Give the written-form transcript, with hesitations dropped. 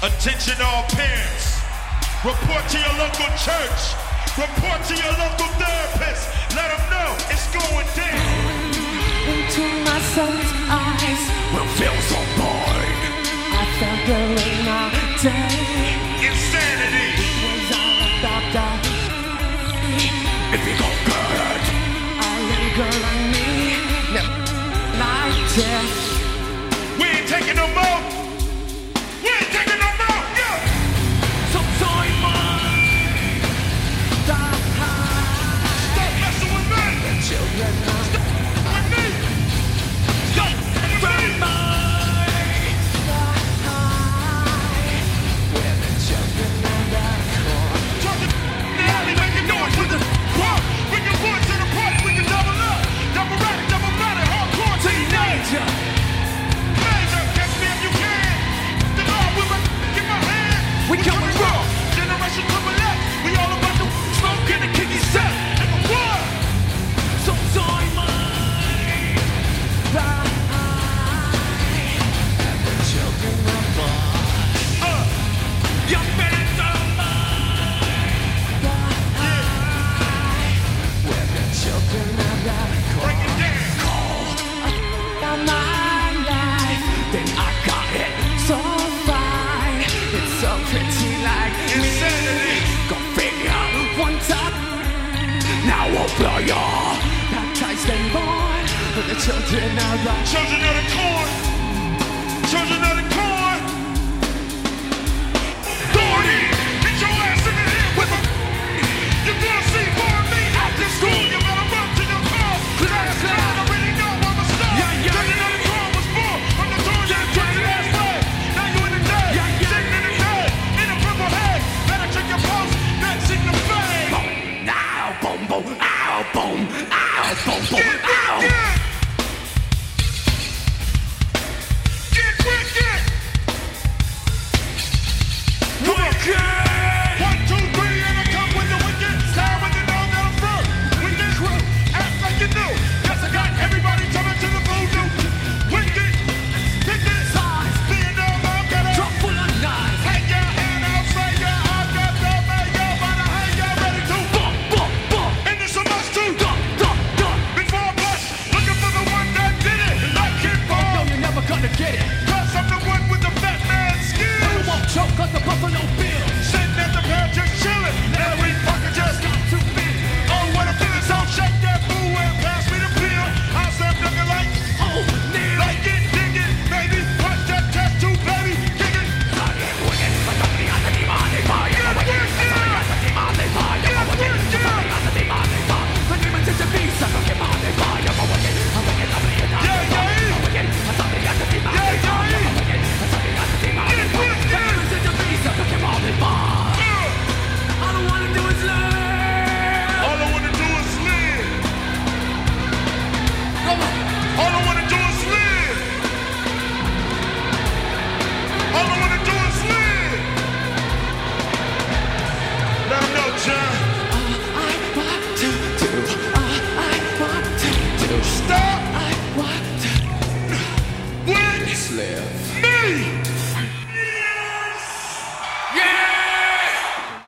Attention all parents. Report to your local church. Report to your local therapist. Let them know it's going down. Into my son's eyes will feel so bored. I felt the rain all day. Insanity. It was all about that. If you go good, I linger on me. No, like death. We ain't taking no more. We ain't taking no more. Yeah. Some time, Stop messing with me. The children are With me. Stop with me. where the children are that core. Talk to the alley, make it noise with the park. Bring your voice to the party, we can double up. Double radic, hardcore teenager. Major, catch me if you can. The law with my in my hand. we coming raw. Generation triple X. We all about to smoke in the kicky set. And the war. Some time, And the children are born. young men Where the children are that Break it down. core. My life, then I got it. so fine. It's so pretty like Insanity. Go figure. one time. Now we'll blow ya. Baptized and born. Where the children are born. Children of the corn. Children of the corn. Thorny. Get your ass in the head with a. You're gonna see more of me after school. You better run to your car. Class clown. Already know I'm a star. Yeah. Children of the corn was born from the doors of the crazy ass way. Now you in the day. Sitting in the bed. In a purple head. Better check your pulse. That's in the fade. Ow, boom, boom, ow, boom, ow, boom, boom, Get ow. wicked. Get wicked. Wicked. 1, 2, 3, and I come with the wicked. Style with the dog that I'm from. Wicked crew, act like you do. Yes, I got everybody coming to the voodoo. Wicked, wicked size. Being dog, I'm gonna Drop full of knives. hang your hand out, say your I got the mayor, but I hang y'all ready to. Bump, bump, bump. And this a must too. Dump, dump, dump. Before I bust, looking for the one that did it. Like Kid No, Paul, you're never gonna get it. cause I'm the one with the fat man You skills. won't choke 'cause the Buffalo Bill. Sitting at the pad just chillin'. Every fucker just got too big. Oh, what a feeling. So shake that boo and pass me the pill. I'll start looking like, Oh, Neil. like it, dig it, baby. Punch that test too, baby. Kick it. All I wanna do is learn. All I wanna do is live. All I wanna do is live. All I wanna do is live. Let 'em know, John. I want to do. I want to do. Stop I want to with live. me.